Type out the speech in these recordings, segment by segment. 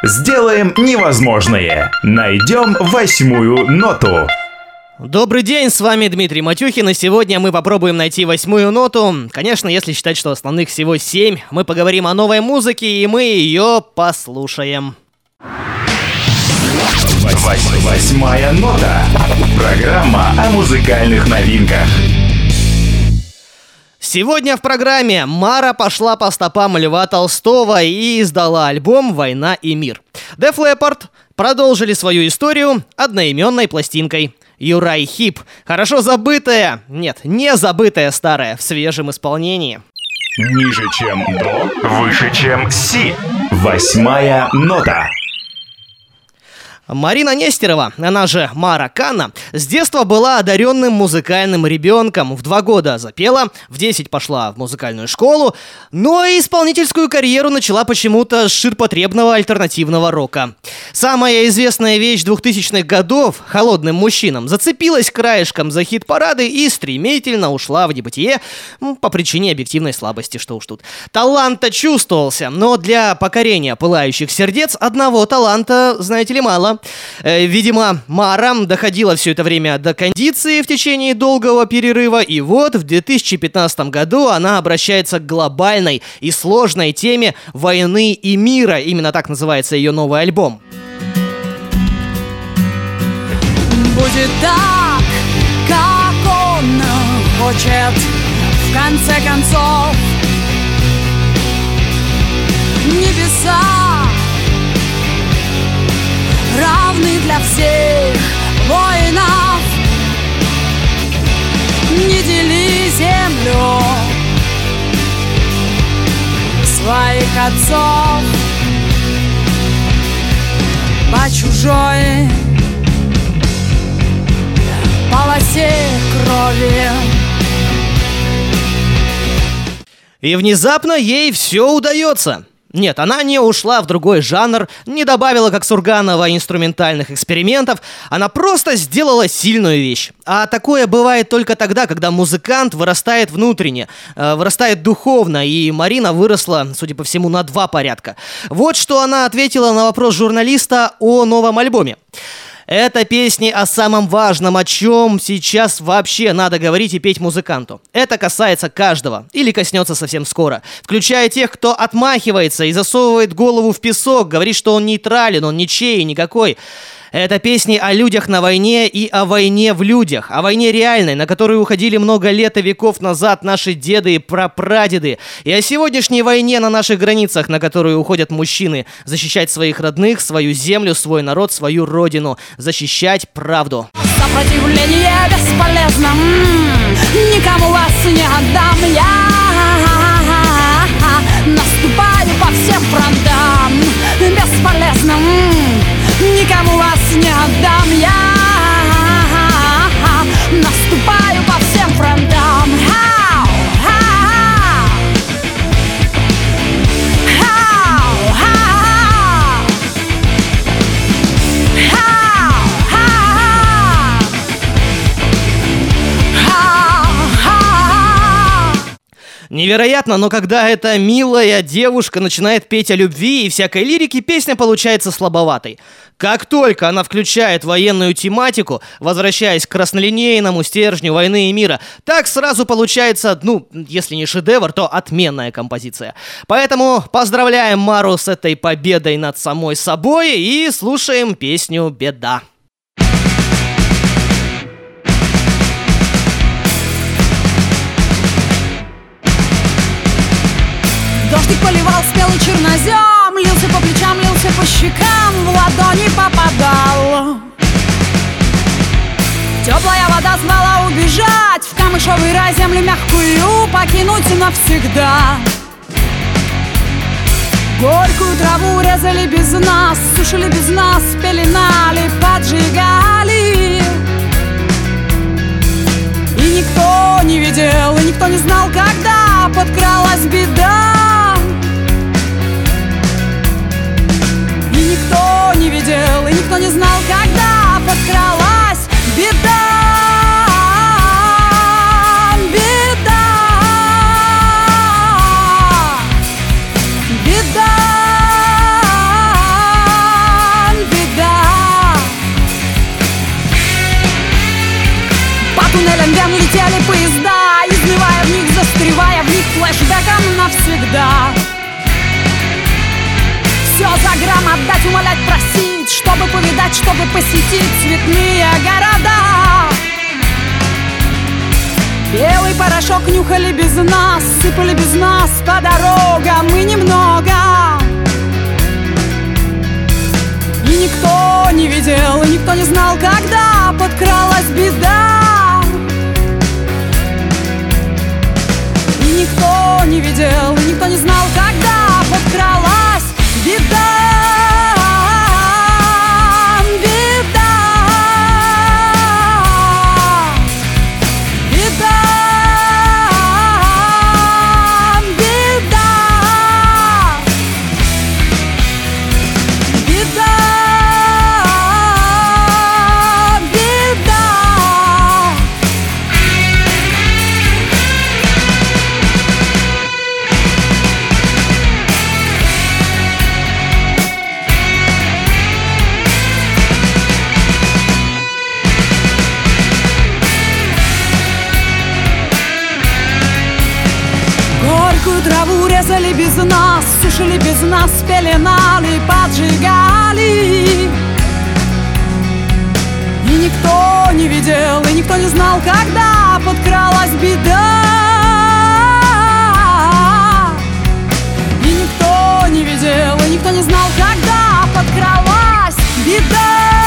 Сделаем невозможное. Найдем восьмую ноту. Добрый день, с вами Дмитрий Матюхин, и сегодня мы попробуем найти восьмую ноту. Конечно, если считать, что основных всего 7, мы поговорим о новой музыке, и мы ее послушаем. Восьмая нота. Программа о музыкальных новинках. Сегодня в программе Мара пошла по стопам Льва Толстого и издала альбом «Война и мир». Def Leppard продолжили свою историю одноименной пластинкой. Юрай Хип, хорошо забытая, нет, не забытая старая, в свежем исполнении. Ниже, чем до, выше, чем си. Восьмая нота. Марина Нестерова, она же Мара Канна, с детства была одаренным музыкальным ребенком. В 2 года запела, в 10 пошла в музыкальную школу, но и исполнительскую карьеру начала почему-то с ширпотребного альтернативного рока. Самая известная вещь 2000-х годов «Холодным мужчинам» зацепилась краешком за хит-парады и стремительно ушла в небытие по причине объективной слабости, что уж тут. Талант-то чувствовался, но для покорения пылающих сердец одного таланта, знаете ли, мало. Видимо, Мара доходила все это время до кондиции в течение долгого перерыва, и вот в 2015 году она обращается к глобальной и сложной теме войны и мира. Именно так называется ее новый альбом. Будет так, как он хочет, в конце концов. Небеса равны для всех воинов. Не дели землю своих отцов по чужой полосе крови. И внезапно ей все удается. Нет, она не ушла в другой жанр, не добавила, как Сурганова, инструментальных экспериментов. Она просто сделала сильную вещь. А такое бывает только тогда, когда музыкант вырастает внутренне, вырастает духовно. И Марина выросла, судя по всему, на 2 порядка. Вот что она ответила на вопрос журналиста о новом альбоме. Это песни о самом важном, о чем сейчас вообще надо говорить и петь музыканту. Это касается каждого, или коснется совсем скоро, включая тех, кто отмахивается и засовывает голову в песок, говорит, что он нейтрален, он ничей, никакой. Это песни о людях на войне и о войне в людях, о войне реальной, на которую уходили много лет и веков назад наши деды и прапрадеды, и о сегодняшней войне на наших границах, на которую уходят мужчины, защищать своих родных, свою землю, свой народ, свою родину, защищать правду. Сопротивление бесполезно, никому вас не отдам я. Наступаю по всем фронтам, бесполезно, никому вас не отдам я. Наступаю по всем фронтам. Невероятно, но когда эта милая девушка начинает петь о любви и всякой лирике, песня получается слабоватой. Как только она включает военную тематику, возвращаясь к краснолинейному стержню войны и мира, так сразу получается, если не шедевр, то отменная композиция. Поэтому поздравляем Мару с этой победой над самой собой и слушаем песню «Беда». Дождик поливал спелый чернозем, лился по плечам, лился по щекам, в ладони попадал. Теплая вода звала убежать в камышовый рай, землю мягкую покинуть навсегда. Горькую траву резали без нас, сушили без нас, пеленали, поджигали. И никто не видел, и никто не знал, когда подкралась беда. И никто не видел, и никто не знал, когда подкралась беда. Беда. Беда. опять просить, чтобы повидать, чтобы посетить цветные города. Белый порошок нюхали без нас, сыпали без нас по дорогам, мы немного. И никто не видел, и никто не знал, когда подкралась беда. И никто не видел, и никто не знал, когда подкралась беда. Траву резали без нас, сушили без нас, пеленали, поджигали. И никто не видел, и никто не знал, когда подкралась беда. И никто не видел, и никто не знал, когда подкралась беда.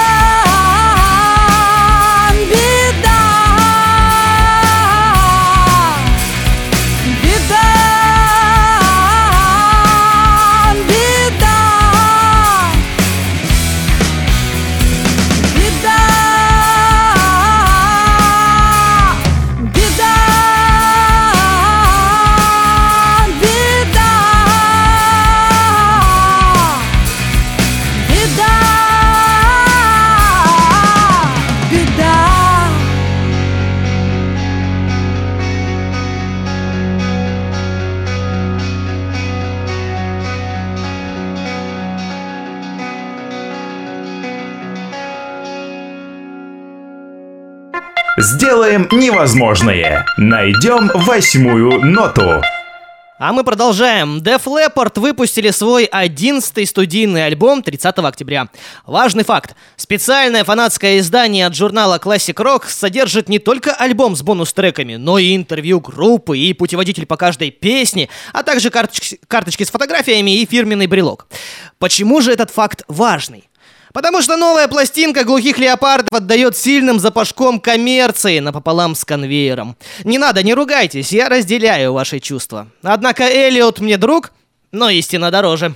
Сделаем невозможное. Найдем 8-ю ноту. А мы продолжаем. Def Leppard выпустили свой 11-й студийный альбом 30 октября. Важный факт. Специальное фанатское издание от журнала Classic Rock содержит не только альбом с бонус-треками, но и интервью группы, и путеводитель по каждой песне, а также карточки с фотографиями и фирменный брелок. Почему же этот факт важный? Потому что новая пластинка «Глухих леопардов» отдает сильным запашком коммерции напополам с конвейером. Не надо, не ругайтесь, я разделяю ваши чувства. Однако Эллиот мне друг, но истина дороже.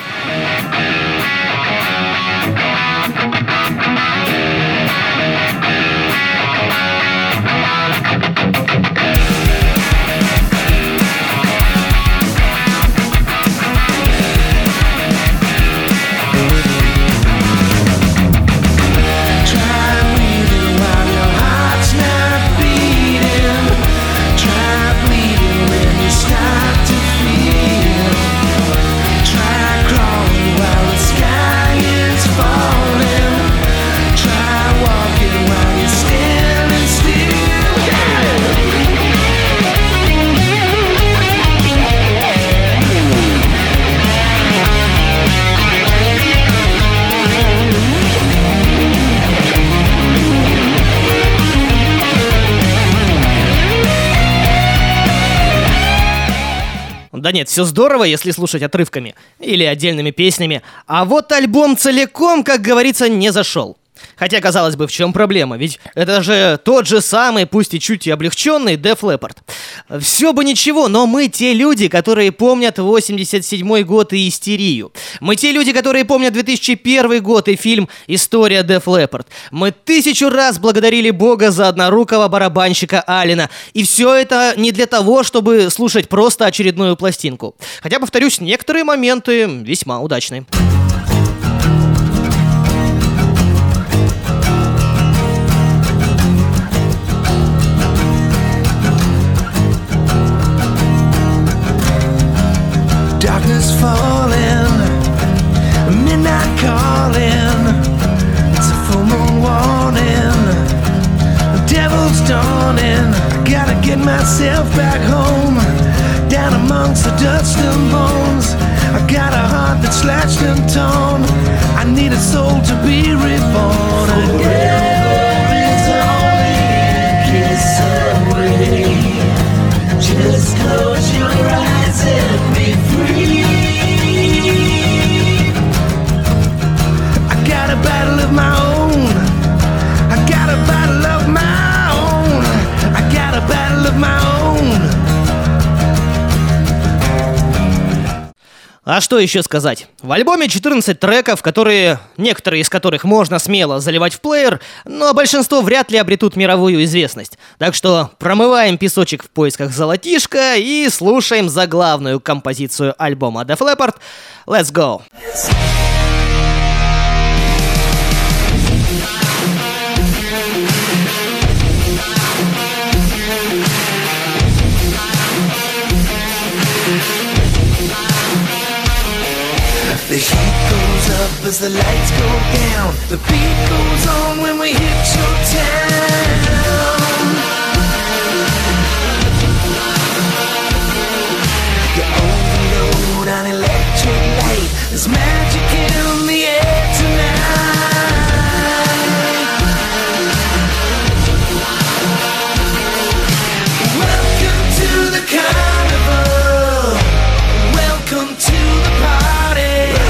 Да нет, все здорово, если слушать отрывками или отдельными песнями, а вот альбом целиком, как говорится, не зашел. Хотя, казалось бы, в чем проблема? Ведь это же тот же самый, пусть и чуть и облегченный, Def Leppard. Все бы ничего, но мы те люди, которые помнят 87-й год и истерию. Мы те люди, которые помнят 2001 год и фильм «История Def Leppard». Мы 1000 раз благодарили Бога за однорукого барабанщика Алина. И все это не для того, чтобы слушать просто очередную пластинку. Хотя, повторюсь, некоторые моменты весьма удачные. Darkness falling, midnight calling. It's a full moon warning. The devil's dawning. Gotta get myself back home, down amongst the dust and bones. I got a heart that's slashed and torn. I need a soul to be reborn again. Just close your eyes and be free. I got a battle of my own. I got a battle of my own. I got a battle of my own. А что еще сказать? В альбоме 14 треков, некоторые из которых можно смело заливать в плеер, но большинство вряд ли обретут мировую известность. Так что промываем песочек в поисках золотишка и слушаем заглавную композицию альбома Def Leppard «Let's Go». The heat goes up as the lights go down. The beat goes on when we hit your town. You overload on electric light. There's magic in the air tonight. Welcome to the carnival. Welcome to the party.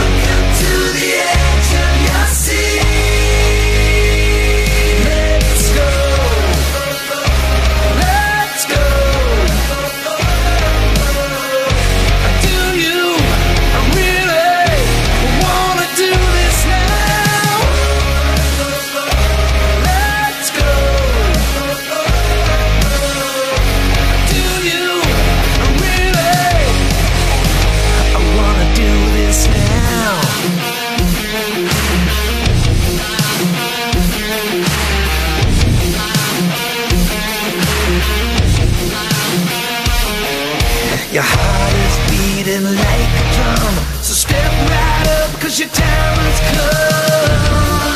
Your heart is beating like a drum. So step right up, 'cause your time has come.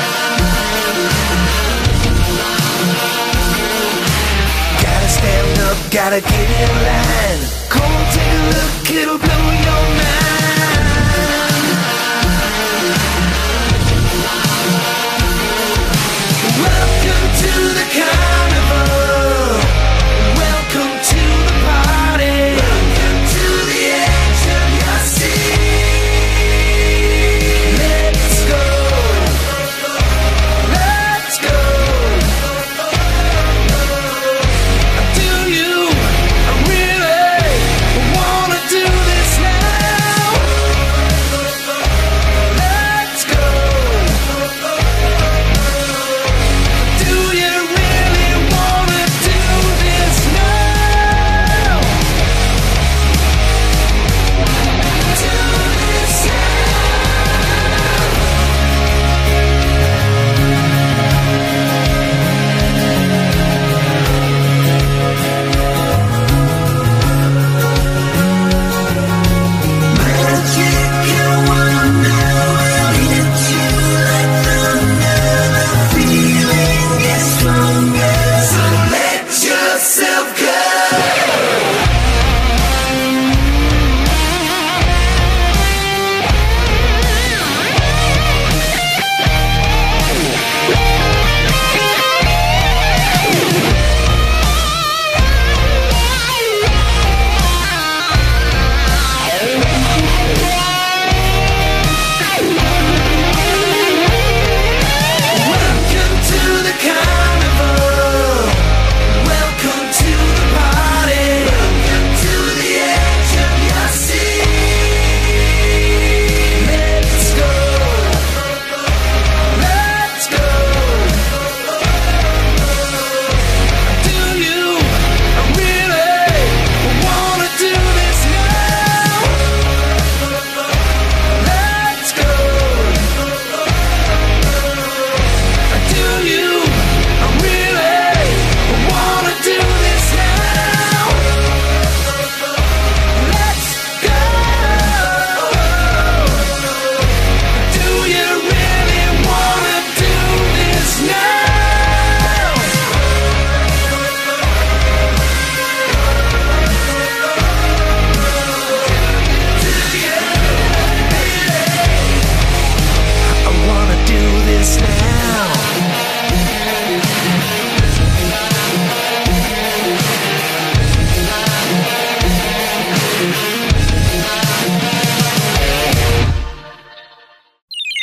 Gotta stand up, gotta get in line. Come on, take a look, it'll blow your mind. Welcome to the carnival. Welcome to the party. Welcome to the edge of your seat. Let's go. Let's go. Do you really wanna do this now?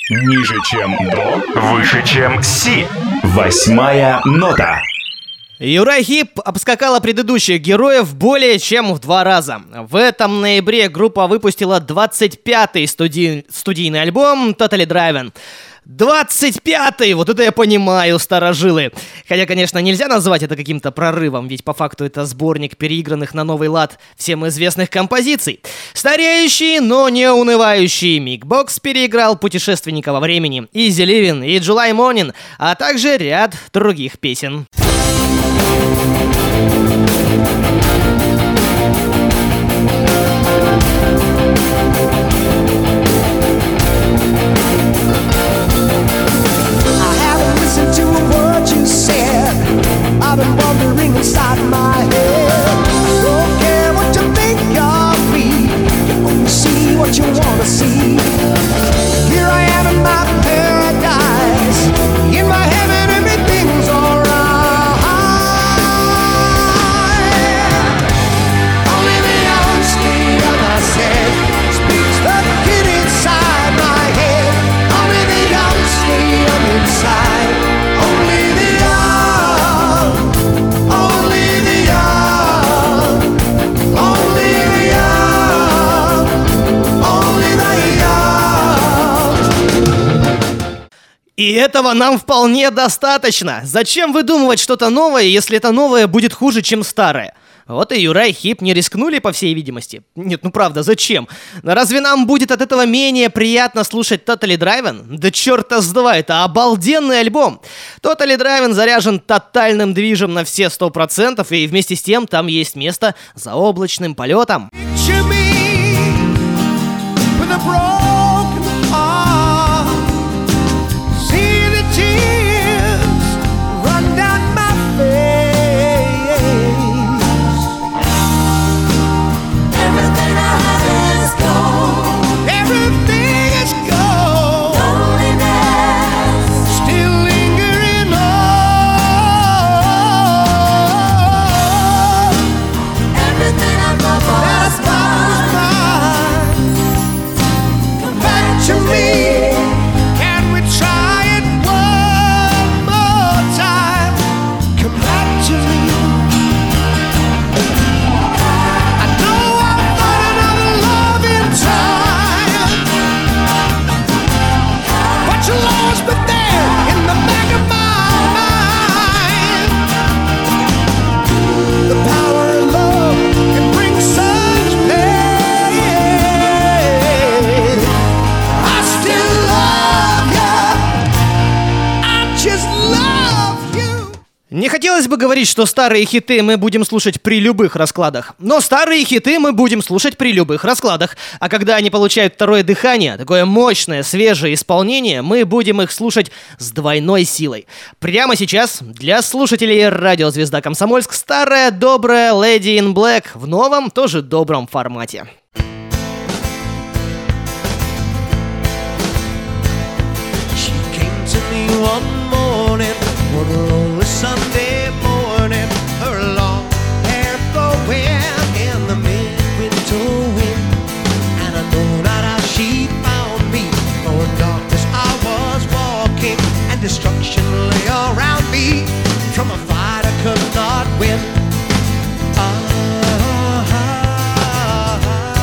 Ниже, чем до, выше, чем си. 8 нота. Юрай Хип обскакала предыдущих героев более чем в 2 раза. В этом ноябре группа выпустила 25-й студийный альбом Totally Driven. 25-й! Вот это я понимаю, старожилы. Хотя, конечно, нельзя назвать это каким-то прорывом, ведь по факту это сборник переигранных на новый лад всем известных композиций. Стареющий, но не унывающий Мик Бокс переиграл «Путешественника во времени», «Easy Living» и «July Morning», а также ряд других песен. I've been wondering inside my head. Don't care what you think of me, you only see what you wanna see. Here I am in my paradise, in my heaven everything's alright. Only the honesty of myself speaks the kid inside my head. Only the honesty of inside. Only the И этого нам вполне достаточно. Зачем выдумывать что-то новое, если это новое будет хуже, чем старое? Вот и Юрай Хип не рискнули, по всей видимости. Нет, ну правда, зачем? Разве нам будет от этого менее приятно слушать Totally Driven? Да черта с два, это обалденный альбом. Totally Driven заряжен тотальным движем на все 100%, и вместе с тем там есть место за облачным полетом. Не хотелось бы говорить, что старые хиты мы будем слушать при любых раскладах. Но старые хиты мы будем слушать при любых раскладах. А когда они получают второе дыхание, такое мощное, свежее исполнение, мы будем их слушать с двойной силой. Прямо сейчас для слушателей радио «Звезда Комсомольск» старая добрая Lady in Black в новом, тоже добром формате. Sunday morning, her long hair blowing in the midwinter wind, and I know not how she found me. For in darkness I was walking, and destruction lay around me. From a fight I could not win.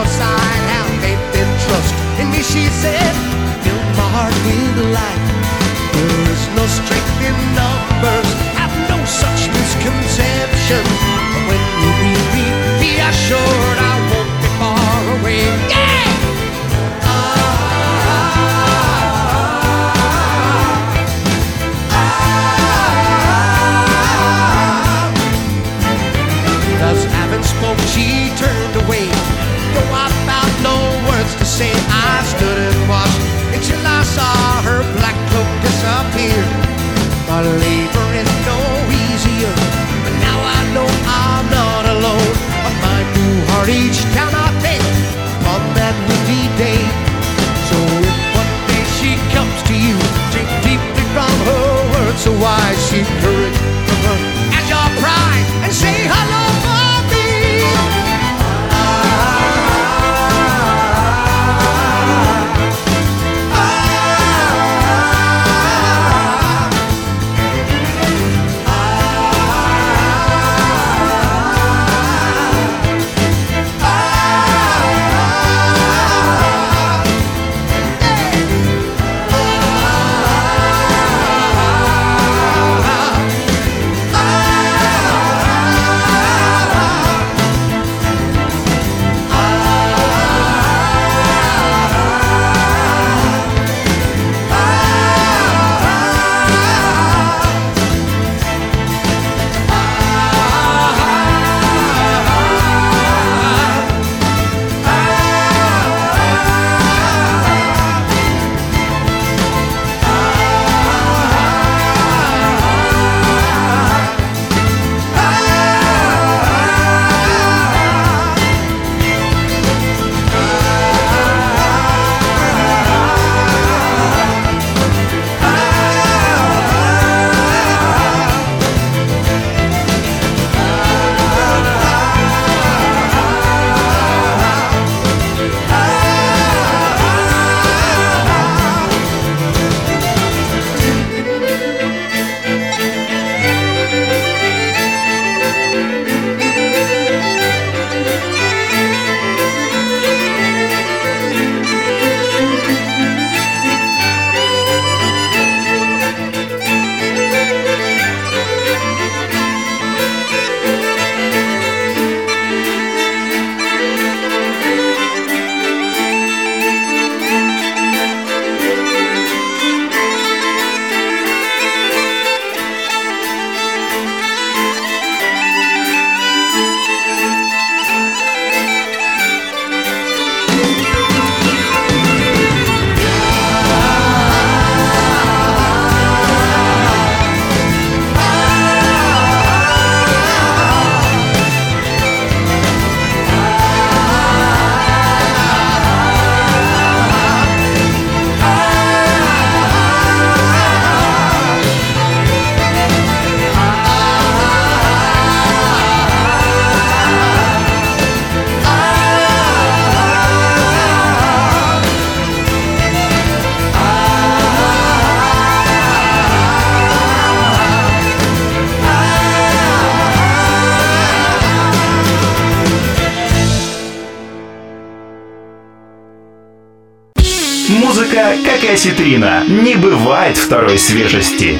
your side, have faith and trust in me, she said. Fill my heart with light. There is no strength in numbers, have no such misconception. But when you need me, be assured I won't be far away. Yeah! Spoke, she turned away. Though I found no words to say, I stood and watched until I saw her black cloak disappear. My labor is no easier, but now I know I'm not alone. I find new heart each time I think on that windy day. So if one day she comes to you, drink deeply from her words so wise, seek courage from her as your pride, and say hello for me. Музыка, как и осетрина, не бывает второй свежести.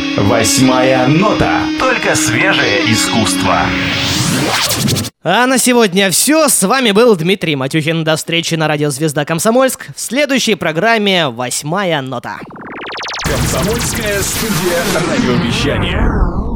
8-я нота. Только свежее искусство. А на сегодня все. С вами был Дмитрий Матюхин. До встречи на радио «Звезда Комсомольск» в следующей программе «8-я нота». Комсомольская студия радиовещания.